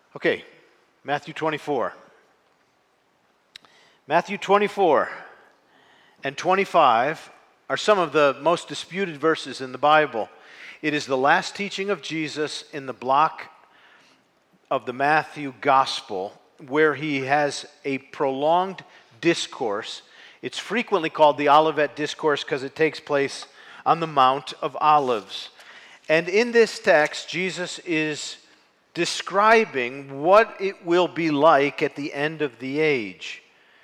Okay, Matthew 24. Matthew 24 and 25 are some of the most disputed verses in the Bible. It is the last teaching of Jesus in the block of the Matthew Gospel, where he has a prolonged discourse. It's frequently called the Olivet Discourse because it takes place on the Mount of Olives. And in this text, Jesus is describing what it will be like at the end of the age.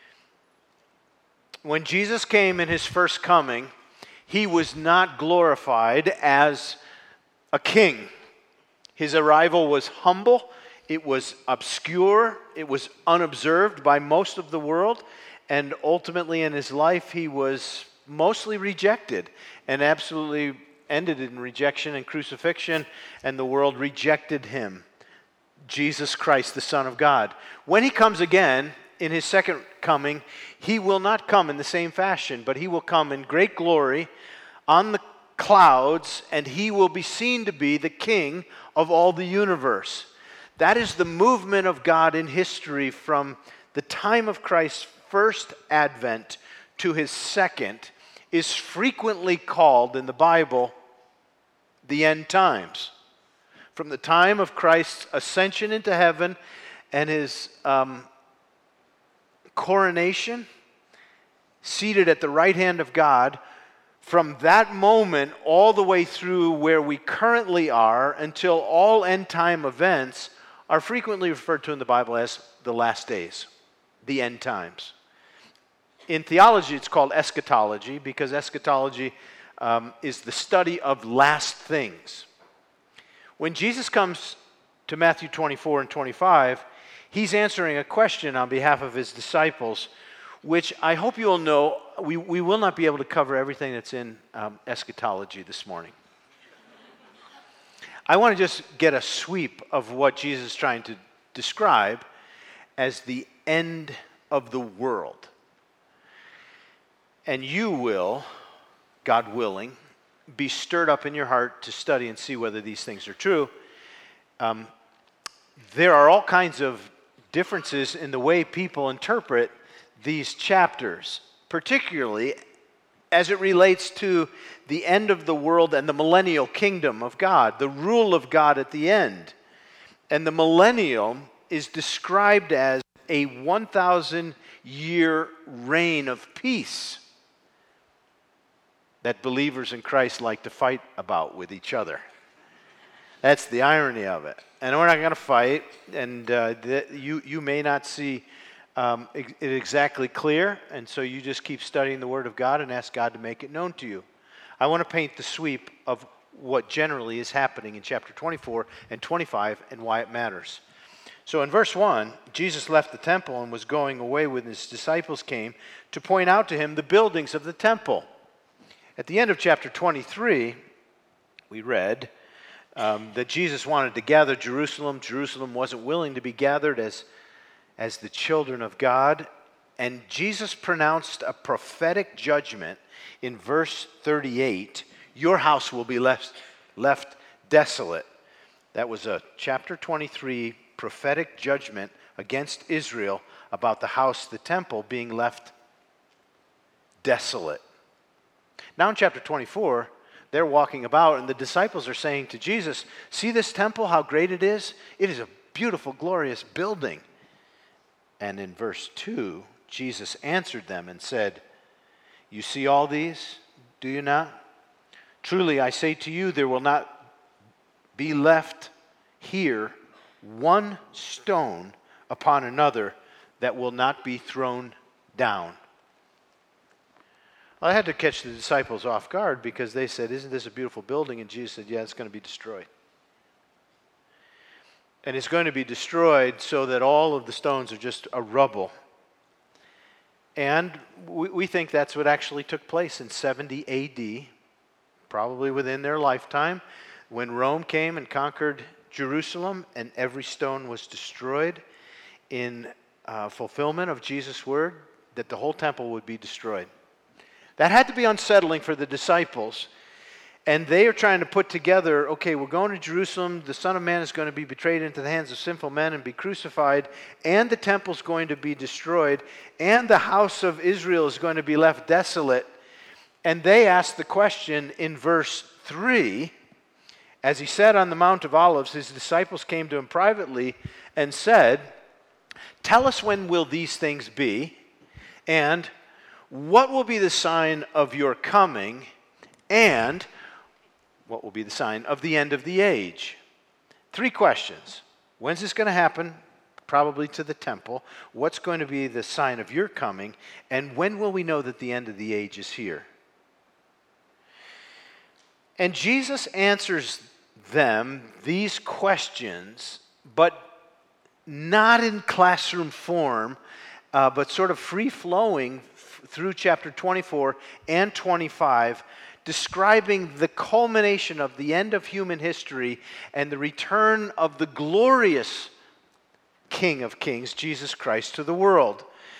When Jesus came in his first coming, he was not glorified as a king. His arrival was humble, it was obscure, it was unobserved by most of the world, and ultimately in his life he was mostly rejected and absolutely ended in rejection and crucifixion, and the world rejected him. Jesus Christ, the Son of God. When he comes again, in his second coming, he will not come in the same fashion, but he will come in great glory on the clouds, and he will be seen to be the King of all the universe. That is the movement of God in history from the time of Christ's first advent to his second, is frequently called in the Bible the end times. From the time of Christ's ascension into heaven and his coronation, seated at the right hand of God, from that moment all the way through where we currently are until all end time events are frequently referred to in the Bible as the last days, the end times. In theology, it's called eschatology because eschatology is the study of last things. When Jesus comes to Matthew 24 and 25, he's answering a question on behalf of his disciples, which I hope you'll know, we will not be able to cover everything that's in eschatology this morning. I want to just get a sweep of what Jesus is trying to describe as the end of the world. And you will, God willing, be stirred up in your heart to study and see whether these things are true. There are all kinds of differences in the way people interpret these chapters, particularly as it relates to the end of the world and the millennial kingdom of God, the rule of God at the end. And the millennium is described as a 1,000-year reign of peace that believers in Christ like to fight about with each other. That's the irony of it. And we're not going to fight, and you may not see it exactly clear, and so you just keep studying the Word of God and ask God to make it known to you. I want to paint the sweep of what generally is happening in chapter 24 and 25 and why it matters. So in verse 1, Jesus left the temple and was going away when his disciples came to point out to him the buildings of the temple. At the end of chapter 23, we read that Jesus wanted to gather Jerusalem. Jerusalem wasn't willing to be gathered as the children of God. And Jesus pronounced a prophetic judgment in verse 38, your house will be left desolate. That was a chapter 23 prophetic judgment against Israel about the house, the temple, being left desolate. Now in chapter 24, they're walking about and the disciples are saying to Jesus, see this temple, how great it is? It is a beautiful, glorious building. And in verse 2, Jesus answered them and said, you see all these, do you not? Truly I say to you, there will not be left here one stone upon another that will not be thrown down. I had to catch the disciples off guard because they said, isn't this a beautiful building? And Jesus said, yeah, it's going to be destroyed. And it's going to be destroyed so that all of the stones are just a rubble. And we think that's what actually took place in 70 A.D., probably within their lifetime, when Rome came and conquered Jerusalem and every stone was destroyed in fulfillment of Jesus' word that the whole temple would be destroyed. That had to be unsettling for the disciples. And they are trying to put together, okay, we're going to Jerusalem, the Son of Man is going to be betrayed into the hands of sinful men and be crucified, and the temple's going to be destroyed, and the house of Israel is going to be left desolate. And they ask the question in verse 3, as he sat on the Mount of Olives, his disciples came to him privately and said, "Tell us, when will these things be? And what will be the sign of your coming? And what will be the sign of the end of the age?" 3 questions. When's this going to happen? Probably to the temple. What's going to be the sign of your coming? And when will we know that the end of the age is here? And Jesus answers them these questions, but not in classroom form, but sort of free-flowing through chapter 24 and 25, describing the culmination of the end of human history and the return of the glorious King of Kings, Jesus Christ, to the world.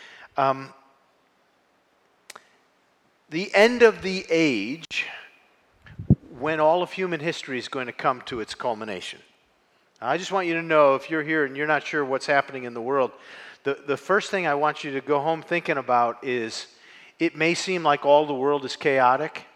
The end of the age, when all of human history is going to come to its culmination. I just want you to know, if you're here and you're not sure what's happening in the world, the first thing I want you to go home thinking about is, it may seem like all the world is chaotic.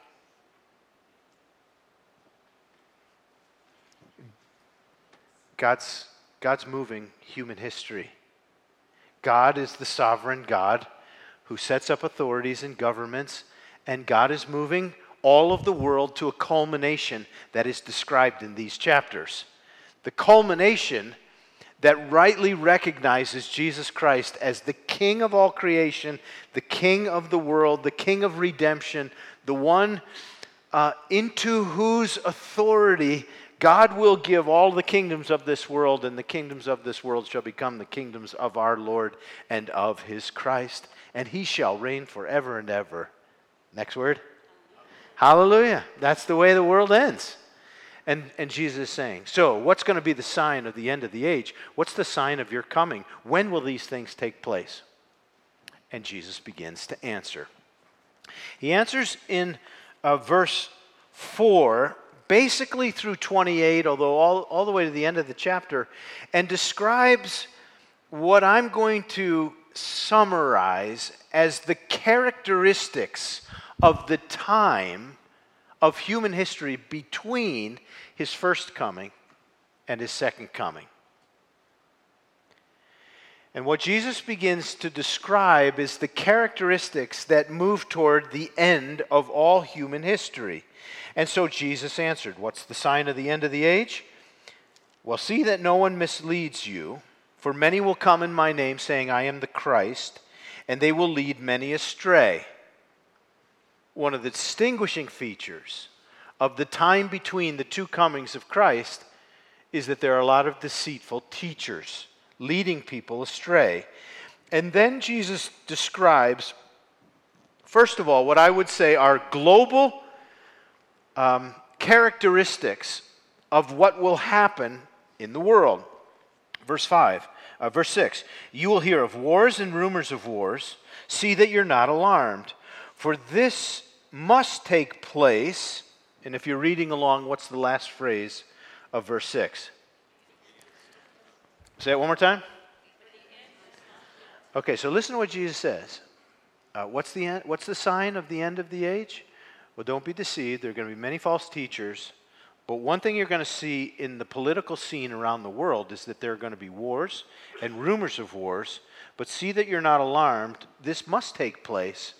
God's moving human history. God is the sovereign God who sets up authorities and governments, and God is moving all of the world to a culmination that is described in these chapters. The culmination that rightly recognizes Jesus Christ as the King of all creation, the King of the world, the King of redemption, the one into whose authority God will give all the kingdoms of this world, and the kingdoms of this world shall become the kingdoms of our Lord and of his Christ, and he shall reign forever and ever. Next word. Hallelujah. That's the way the world ends. And Jesus is saying, so what's going to be the sign of the end of the age? What's the sign of your coming? When will these things take place? And Jesus begins to answer. He answers in verse 4, basically through 28, although all the way to the end of the chapter, and describes what I'm going to summarize as the characteristics of the time of human history between his first coming and his second coming. And what Jesus begins to describe is the characteristics that move toward the end of all human history. And so Jesus answered, what's the sign of the end of the age? Well, see that no one misleads you, for many will come in my name, saying, I am the Christ, and they will lead many astray. One of the distinguishing features of the time between the two comings of Christ is that there are a lot of deceitful teachers leading people astray. And then Jesus describes, first of all, what I would say are global characteristics of what will happen in the world. Verse 6, you will hear of wars and rumors of wars. See that you're not alarmed, for this must take place. And if you're reading along, what's the last phrase of verse 6? Say it one more time. Okay, so listen to what Jesus says. What's the sign of the end of the age? Well, don't be deceived. There are going to be many false teachers. But one thing you're going to see in the political scene around the world is that there are going to be wars and rumors of wars. But see that you're not alarmed. This must take place.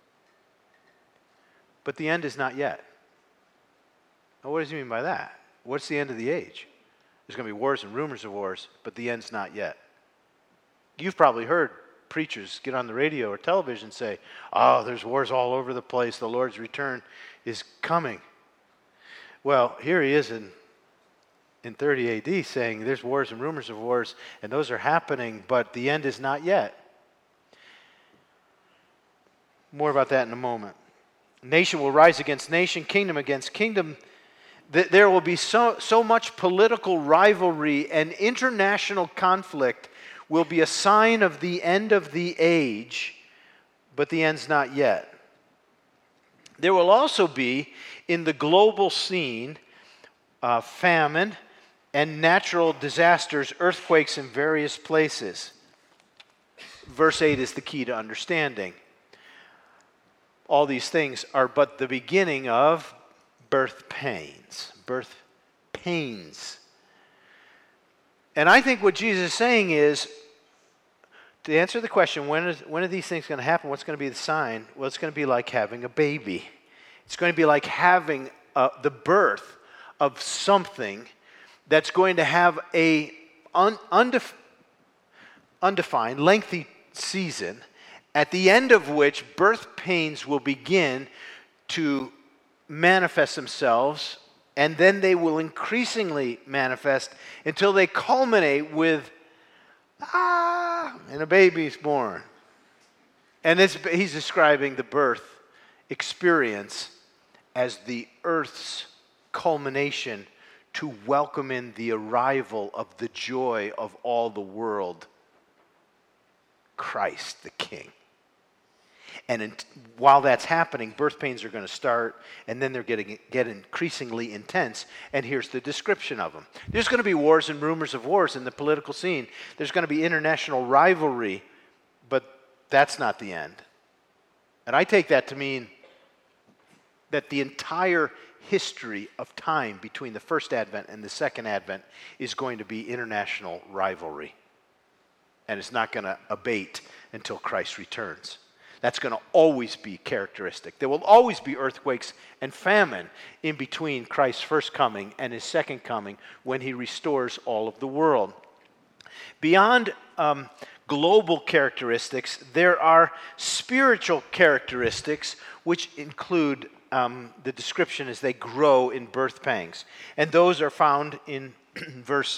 But the end is not yet. Now, what does he mean by that? What's the end of the age? There's going to be wars and rumors of wars, but the end's not yet. You've probably heard preachers get on the radio or television say, oh, there's wars all over the place. The Lord's return is coming. Well, here he is in 30 AD saying there's wars and rumors of wars, and those are happening, but the end is not yet. More about that in a moment. Nation will rise against nation, kingdom against kingdom. There will be so much political rivalry, and international conflict will be a sign of the end of the age, but the end's not yet. There will also be In the global scene, famine and natural disasters, earthquakes in various places. Verse 8 is the key to understanding. All these things are but the beginning of birth pains. Birth pains. And I think what Jesus is saying is, to answer the question, when are these things going to happen? What's going to be the sign? Well, it's going to be like having a baby. It's going to be like having the birth of something that's going to have a undefined, lengthy season, at the end of which birth pains will begin to manifest themselves, and then they will increasingly manifest until they culminate with, and a baby's born. And he's describing the birth experience as the earth's culmination to welcome in the arrival of the joy of all the world, Christ the King. And while that's happening, birth pains are going to start, and then they're get increasingly intense. And here's the description of them. There's going to be wars and rumors of wars in the political scene. There's going to be international rivalry, but that's not the end. And I take that to mean that the entire history of time between the first advent and the second advent is going to be international rivalry. And it's not going to abate until Christ returns. That's going to always be characteristic. There will always be earthquakes and famine in between Christ's first coming and his second coming, when he restores all of the world. Beyond global characteristics, there are spiritual characteristics which include the description as they grow in birth pangs. And those are found in verse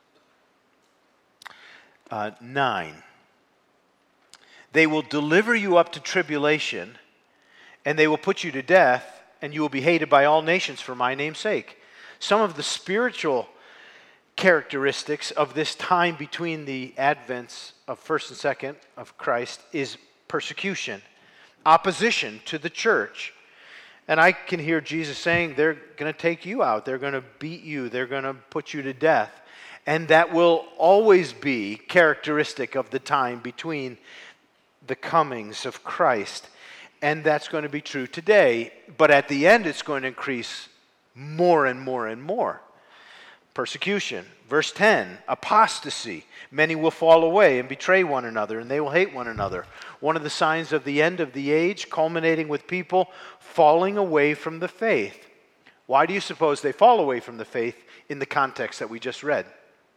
9. They will deliver you up to tribulation, and they will put you to death, and you will be hated by all nations for my name's sake. Some of the spiritual characteristics of this time between the advents of first and second of Christ is persecution, opposition to the church. And I can hear Jesus saying, they're going to take you out, they're going to beat you, they're going to put you to death. And that will always be characteristic of the time between the comings of Christ. And that's going to be true today. But at the end, it's going to increase more and more and more. Persecution. Verse 10, apostasy. Many will fall away and betray one another, and they will hate one another. One of the signs of the end of the age, culminating with people falling away from the faith. Why do you suppose they fall away from the faith in the context that we just read?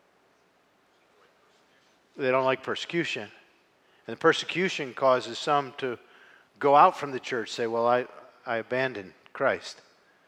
They don't like persecution. And the persecution causes some to go out from the church, say, well, I abandoned Christ.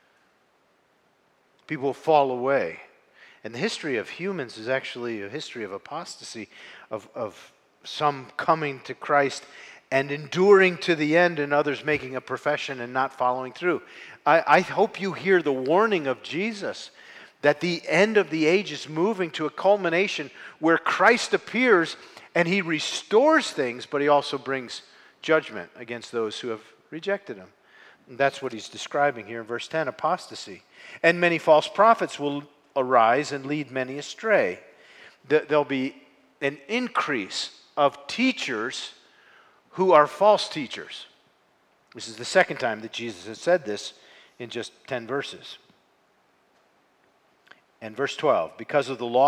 People fall away. And the history of humans is actually a history of apostasy, of some coming to Christ and enduring to the end, and others making a profession and not following through. I hope you hear the warning of Jesus that the end of the age is moving to a culmination where Christ appears and he restores things, but he also brings judgment against those who have rejected him. And that's what he's describing here in verse 10, apostasy. And many false prophets will arise and lead many astray. There'll be an increase of teachers who are false teachers. This is the second time that Jesus has said this in just 10 verses. And verse 12, because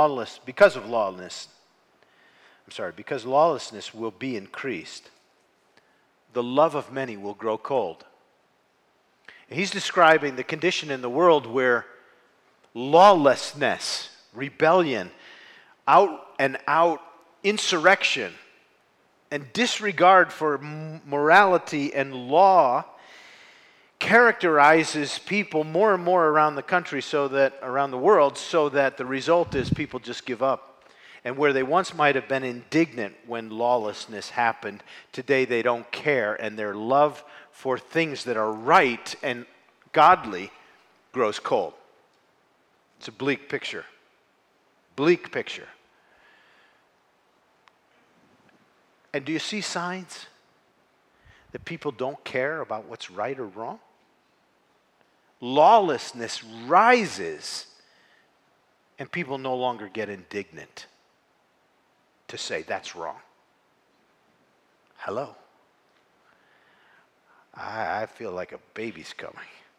lawlessness will be increased, the love of many will grow cold. And he's describing the condition in the world where lawlessness, rebellion, out and out insurrection, and disregard for morality and law characterizes people more and more around the country, around the world, so that the result is people just give up. And where they once might have been indignant when lawlessness happened, today they don't care, and their love for things that are right and godly grows cold. It's a bleak picture. Bleak picture. And do you see signs that people don't care about what's right or wrong? lawlessness rises, and people no longer get indignant to say that's wrong. Hello. I feel like a baby's coming.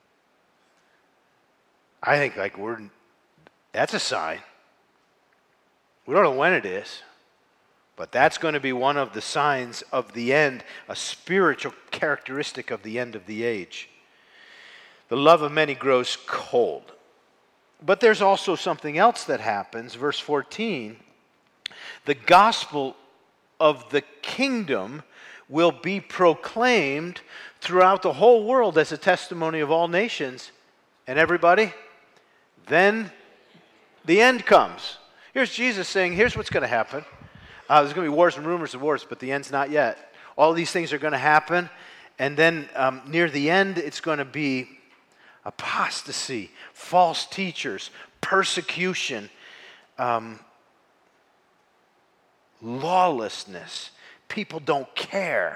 I think that's a sign. We don't know when it is, but that's going to be one of the signs of the end, a spiritual characteristic of the end of the age. The love of many grows cold. But there's also something else that happens. Verse 14, the gospel of the kingdom will be proclaimed throughout the whole world as a testimony of all nations. And everybody, then the end comes. Here's Jesus saying, here's what's going to happen. There's going to be wars and rumors of wars, but the end's not yet. All these things are going to happen. And then near the end, it's going to be apostasy, false teachers, persecution, lawlessness. People don't care.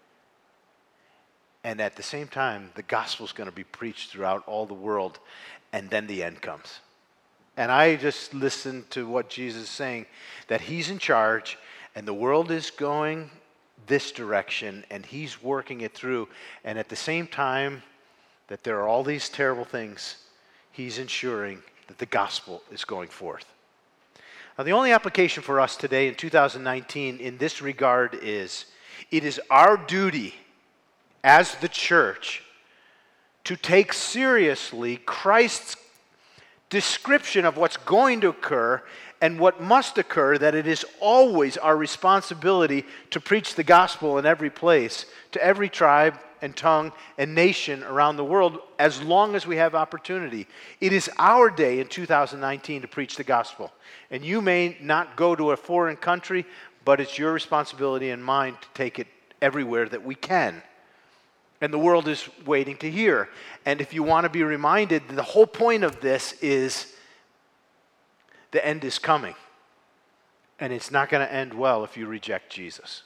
And at the same time, the gospel's going to be preached throughout all the world, and then the end comes. And I just listened to what Jesus is saying, that he's in charge, and the world is going this direction, and he's working it through. And at the same time that there are all these terrible things, he's ensuring that the gospel is going forth. Now, the only application for us today in 2019 in this regard is, it is our duty as the church to take seriously Christ's description of what's going to occur and what must occur, that it is always our responsibility to preach the gospel in every place, to every tribe and tongue and nation around the world, as long as we have opportunity. It is our day in 2019 to preach the gospel. And you may not go to a foreign country, but it's your responsibility and mine to take it everywhere that we can. And the world is waiting to hear. And if you want to be reminded, the whole point of this is the end is coming. And it's not going to end well if you reject Jesus.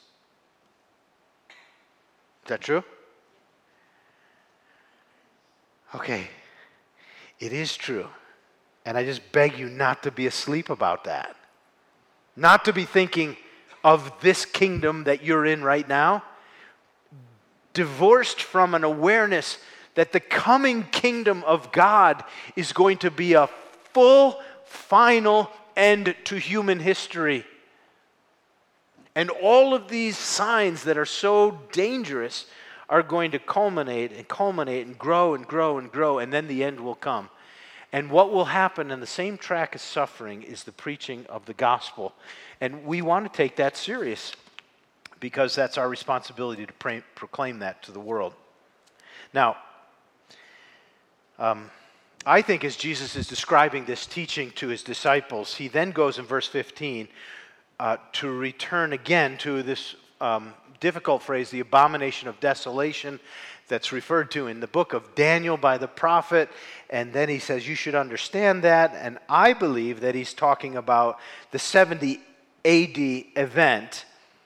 Is that true? Okay. It is true. And I just beg you not to be asleep about that. Not to be thinking of this kingdom that you're in right now, divorced from an awareness that the coming kingdom of God is going to be a full, final end to human history. And all of these signs that are so dangerous are going to culminate and grow and grow and grow, and then the end will come. And what will happen in the same track as suffering is the preaching of the gospel. And we want to take that serious, because that's our responsibility to proclaim that to the world. Now, I think as Jesus is describing this teaching to his disciples, he then goes in verse 15 to return again to this difficult phrase, the abomination of desolation, that's referred to in the book of Daniel by the prophet. And then he says, you should understand that. And I believe that he's talking about the 70 AD event.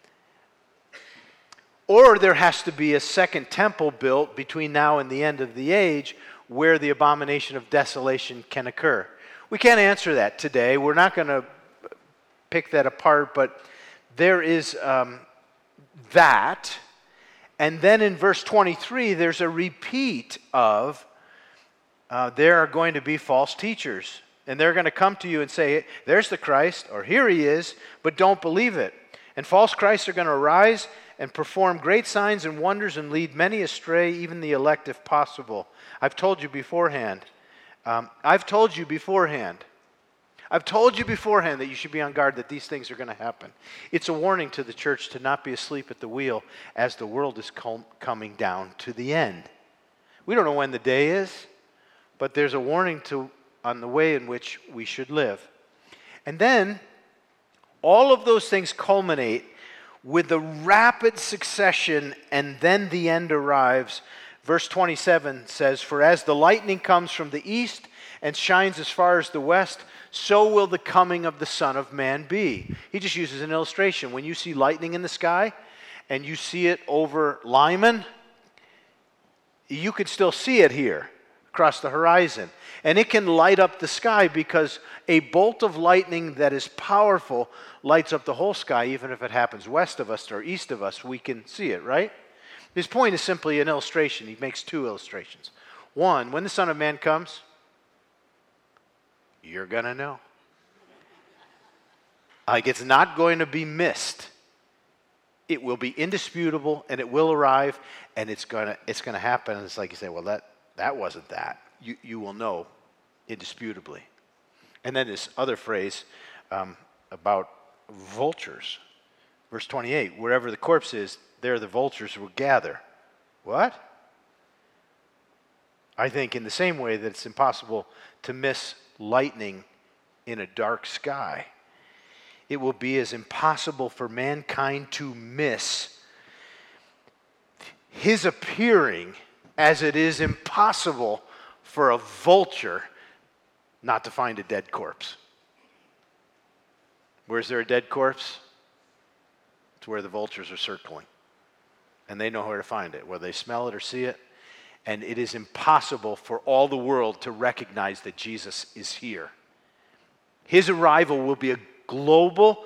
Or there has to be a second temple built between now and the end of the age where the abomination of desolation can occur. We can't answer that today. We're not going to pick that apart, but there is that. And then in verse 23, there's a repeat of there are going to be false teachers. And they're going to come to you and say, there's the Christ, or here he is, but don't believe it. And false Christs are going to arise and perform great signs and wonders and lead many astray, even the elect if possible. I've told you beforehand that you should be on guard, that these things are going to happen. It's a warning to the church to not be asleep at the wheel as the world is coming down to the end. We don't know when the day is, but there's a warning on the way in which we should live. And then all of those things culminate with a rapid succession, and then the end arrives. Verse 27 says, for as the lightning comes from the east and shines as far as the west, so will the coming of the Son of Man be. He just uses an illustration. When you see lightning in the sky and you see it over Lyman, you could still see it here across the horizon. And it can light up the sky because a bolt of lightning that is powerful lights up the whole sky. Even if it happens west of us or east of us, we can see it, right? His point is simply an illustration. He makes two illustrations. One, when the Son of Man comes, you're going to know. Like, it's not going to be missed. It will be indisputable, and it will arrive, and it's going to happen. And it's like you say, well, that wasn't that. You will know indisputably. And then this other phrase about vultures. Verse 28, wherever the corpse is, there the vultures will gather. What? I think in the same way that it's impossible to miss lightning in a dark sky, it will be as impossible for mankind to miss his appearing as it is impossible for a vulture not to find a dead corpse. Where's there a dead corpse? It's where the vultures are circling. And they know where to find it, whether they smell it or see it. And it is impossible for all the world to recognize that Jesus is here. His arrival will be a global,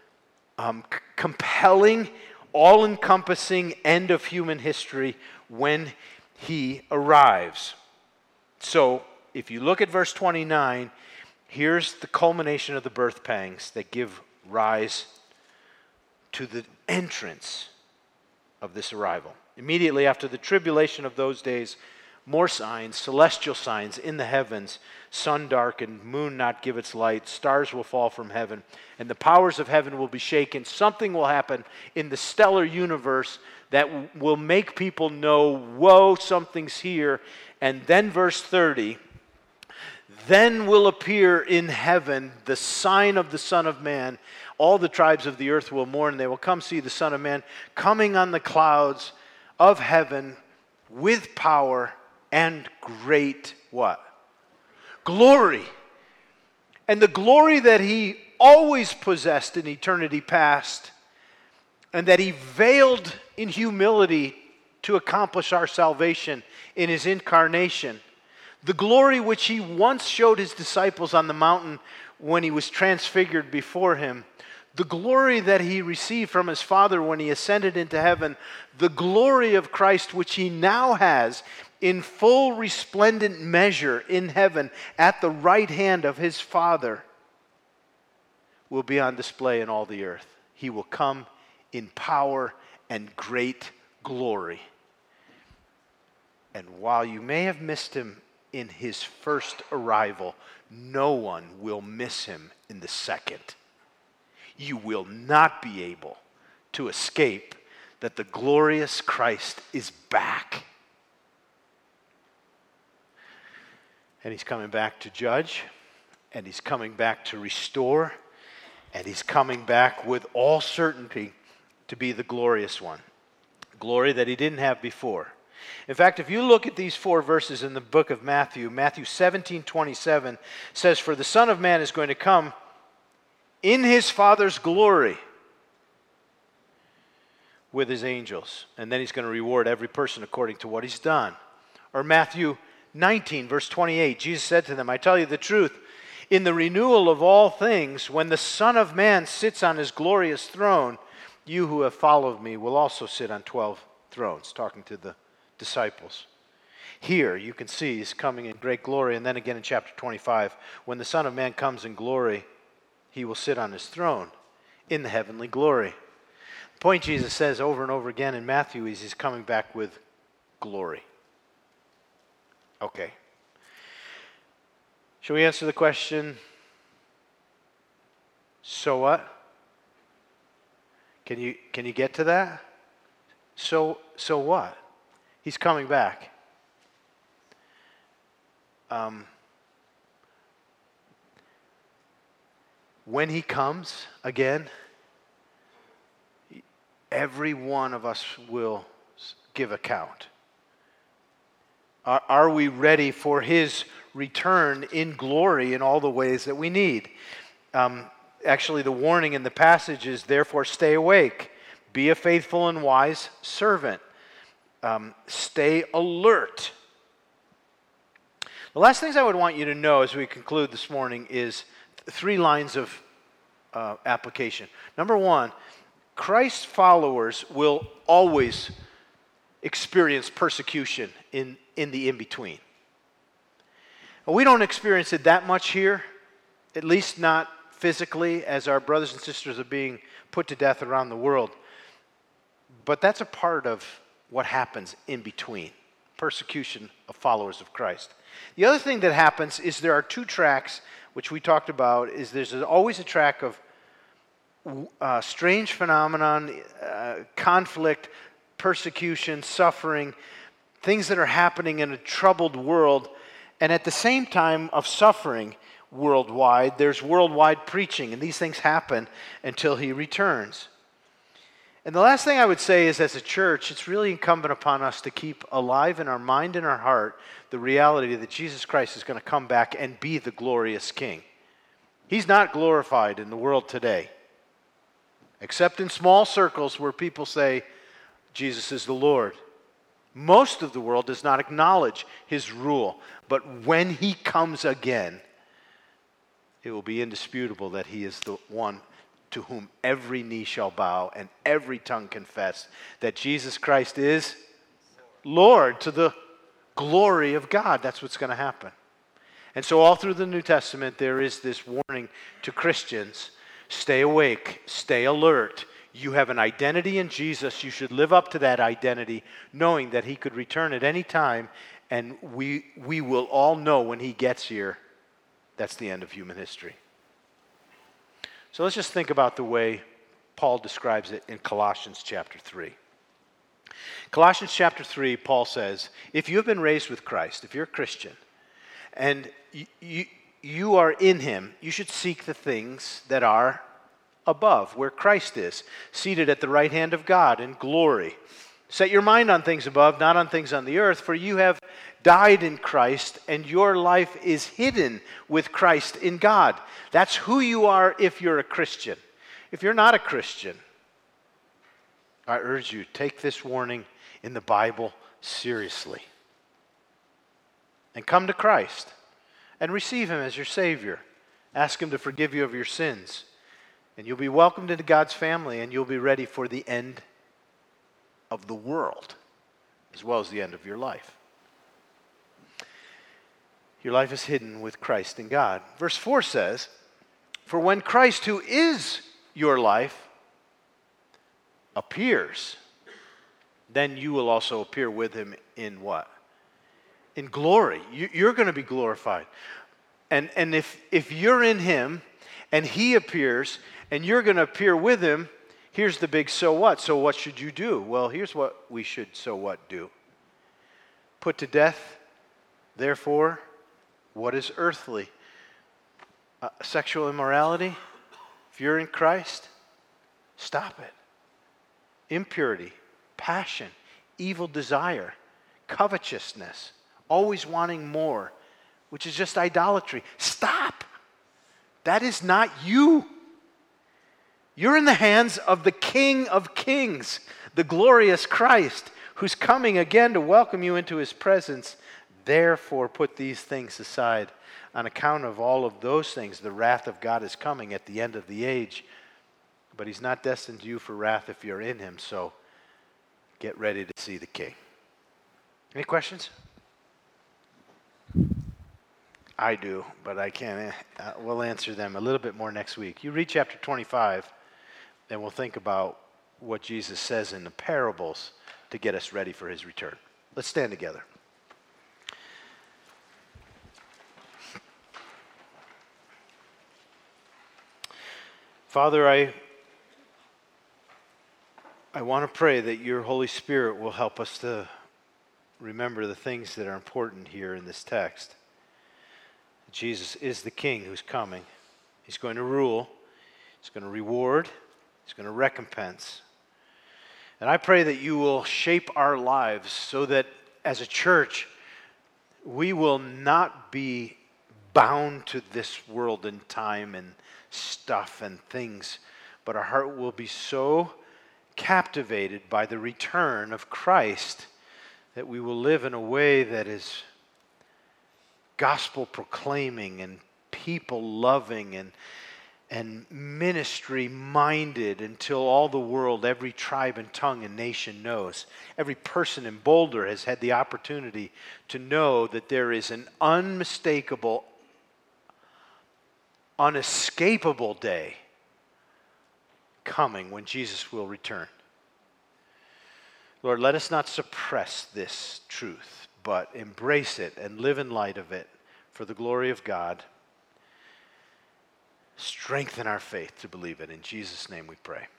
compelling, all-encompassing end of human history when he arrives. So, if you look at verse 29, here's the culmination of the birth pangs that give rise to the entrance of this arrival. Immediately after the tribulation of those days, more signs, celestial signs in the heavens, sun darkened, moon not give its light, stars will fall from heaven, and the powers of heaven will be shaken. Something will happen in the stellar universe that will make people know, whoa, something's here. And then verse 30, then will appear in heaven the sign of the Son of Man. All the tribes of the earth will mourn, and they will come see the Son of Man coming on the clouds of heaven with power and great what? Glory. And the glory that he always possessed in eternity past, and that he veiled in humility to accomplish our salvation in his incarnation. The glory which he once showed his disciples on the mountain when he was transfigured before him. The glory that he received from his Father when he ascended into heaven. The glory of Christ which he now has in full resplendent measure in heaven at the right hand of his Father will be on display in all the earth. He will come in power and great glory. And while you may have missed him in his first arrival, no one will miss him in the second. You will not be able to escape that the glorious Christ is back. And he's coming back to judge, and he's coming back to restore, and he's coming back with all certainty to be the glorious one. Glory that he didn't have before. In fact, if you look at these 4 verses in the book of Matthew, Matthew 17:27 says, "For the Son of Man is going to come in his Father's glory with his angels. And then he's going to reward every person according to what he's done." Or Matthew 19, verse 28, Jesus said to them, "I tell you the truth, in the renewal of all things, when the Son of Man sits on his glorious throne, you who have followed me will also sit on 12 thrones," talking to the disciples. Here you can see he's coming in great glory. And then again in chapter 25, when the Son of Man comes in glory, he will sit on his throne in the heavenly glory. The point Jesus says over and over again in Matthew is he's coming back with glory. Okay. Shall we answer the question, so what? Can you get to that? So what? He's coming back. When he comes again, every one of us will give account. Are we ready for his return in glory in all the ways that we need? Actually, the warning in the passage is, therefore stay awake. Be a faithful and wise servant. Stay alert. The last things I would want you to know as we conclude this morning is three lines of application. Number one, Christ's followers will always experience persecution in the in-between. We don't experience it that much here, at least not physically, as our brothers and sisters are being put to death around the world. But that's a part of what happens in between, persecution of followers of Christ. The other thing that happens is there are two tracks, which we talked about, is there's always a track of strange phenomenon, conflict, persecution, suffering, things that are happening in a troubled world. And at the same time of suffering worldwide, there's worldwide preaching, and these things happen until he returns. And the last thing I would say is, as a church, it's really incumbent upon us to keep alive in our mind and our heart the reality that Jesus Christ is going to come back and be the glorious King. He's not glorified in the world today, except in small circles where people say, Jesus is the Lord. Most of the world does not acknowledge his rule. But when he comes again, it will be indisputable that he is the one to whom every knee shall bow and every tongue confess that Jesus Christ is Lord, to the glory of God. That's what's going to happen. And so all through the New Testament, there is this warning to Christians: stay awake, stay alert. You have an identity in Jesus. You should live up to that identity, knowing that he could return at any time, and we will all know when he gets here, that's the end of human history. So let's just think about the way Paul describes it in Colossians chapter 3. Colossians chapter 3, Paul says, if you have been raised with Christ, if you're a Christian, and you are in him, you should seek the things that are above, where Christ is, seated at the right hand of God in glory. Set your mind on things above, not on things on the earth, for you have died in Christ, and your life is hidden with Christ in God. That's who you are if you're a Christian. If you're not a Christian, I urge you, take this warning in the Bible seriously. And come to Christ and receive him as your Savior. Ask him to forgive you of your sins. And you'll be welcomed into God's family, and you'll be ready for the end of the world, as well as the end of your life. Your life is hidden with Christ in God. Verse 4 says, for when Christ, who is your life, appears, then you will also appear with him in what? In glory. You're going to be glorified. And if you're in him and he appears and you're going to appear with him, here's the big so what. So what should you do? Well, here's what we should so what do. Put to death, therefore, what is earthly? Sexual immorality. If you're in Christ, stop it. Impurity, passion, evil desire, covetousness, always wanting more, which is just idolatry. Stop. That is not you. You're in the hands of the King of Kings, the glorious Christ, who's coming again to welcome you into his presence. Therefore, put these things aside. On account of all of those things, the wrath of God is coming at the end of the age. But he's not destined you for wrath if you're in him, so get ready to see the King. Any questions? I do, but I can't. We'll answer them a little bit more next week. You read chapter 25, and we'll think about what Jesus says in the parables to get us ready for his return. Let's stand together. Father, I want to pray that your Holy Spirit will help us to remember the things that are important here in this text. Jesus is the King who's coming. He's going to rule. He's going to reward. He's going to recompense. And I pray that you will shape our lives so that as a church, we will not be bound to this world and time and stuff and things, but our heart will be so captivated by the return of Christ that we will live in a way that is gospel proclaiming and people loving and ministry minded until all the world, every tribe and tongue and nation knows. Every person in Boulder has had the opportunity to know that there is an unmistakable, unescapable day coming when Jesus will return. Lord, let us not suppress this truth, but embrace it and live in light of it for the glory of God. Strengthen our faith to believe it. In Jesus' name we pray.